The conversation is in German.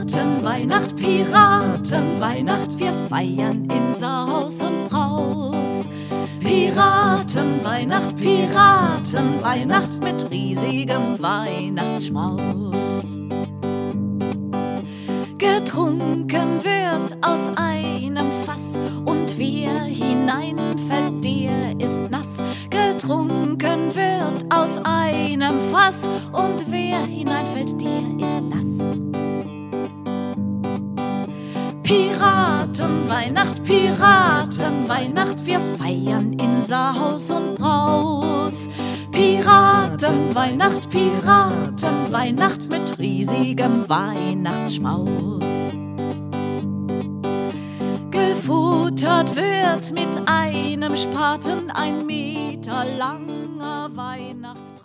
Piratenweihnacht, Piratenweihnacht, wir feiern in Saus und Braus. Piratenweihnacht, Piratenweihnacht mit riesigem Weihnachtsschmaus. Getrunken wird aus einem Fass und wer hineinfällt, der ist nass. Getrunken wird aus einem Fass und wer hineinfällt, der ist nass. Piratenweihnacht, Piratenweihnacht, wir feiern in Saus und Braus. Piratenweihnacht, Piratenweihnacht mit riesigem Weihnachtsschmaus. Gefuttert wird mit einem Spaten ein Meter langer Weihnachtsbraten.